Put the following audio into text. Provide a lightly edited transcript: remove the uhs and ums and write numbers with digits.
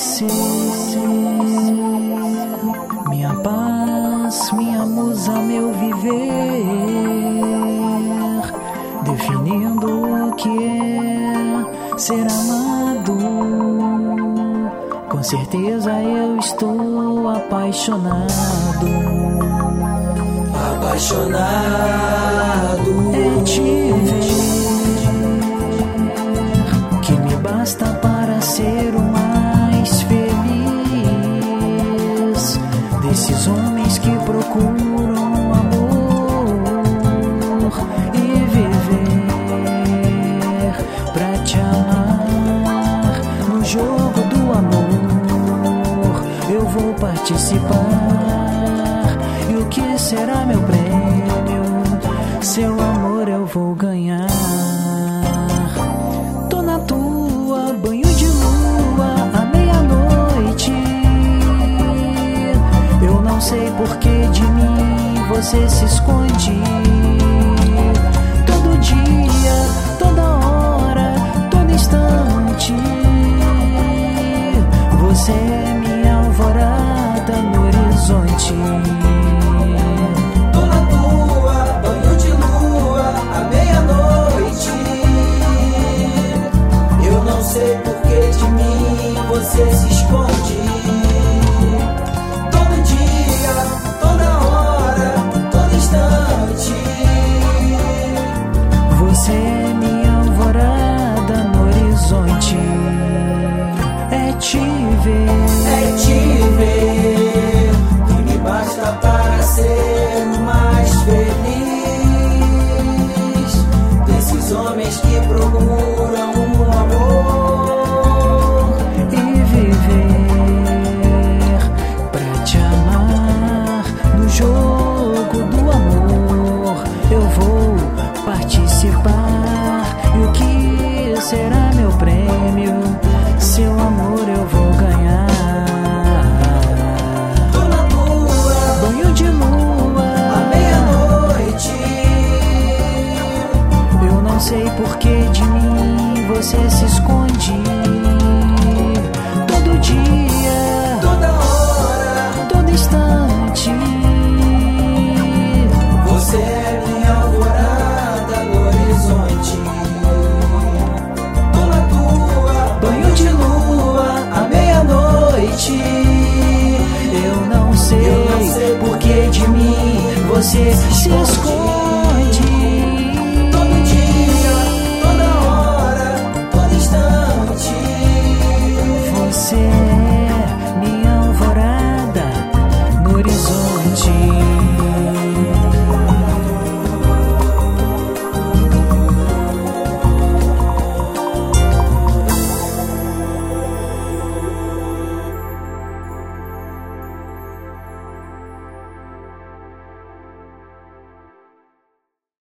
você, minha paz, minha musa, meu viver, definindo o que é ser amado. Com certeza eu estou apaixonado. Apaixonado é te ver, que me basta para ser o mais feliz desses homens que procuram amor e viver pra te amar. No jogo do amor eu vou participar. E o que será meu prêmio? Seu amor eu vou ganhar. Tô na tua, banho de lua, à meia-noite. Eu não sei por que de mim você se esconde. Todo dia, toda hora, todo instante. Você é minha alvorada no horizonte. Você se esconde. Todo dia, toda hora, todo instante. Você é minha alvorada no horizonte. É te ver, que me basta para ser mais feliz desses homens que procuram um amor. Jogo do amor eu vou participar. E o que será meu prêmio? Seu amor eu vou ganhar. Tô na tua, banho de lua, à meia-noite. Eu não sei por que de mim você se esconde. Todo dia, toda hora, todo instante. Você é minha alvorada no horizonte. Tô na tua, banho de lua, à meia-noite. Eu não sei por que de mim você se esconde.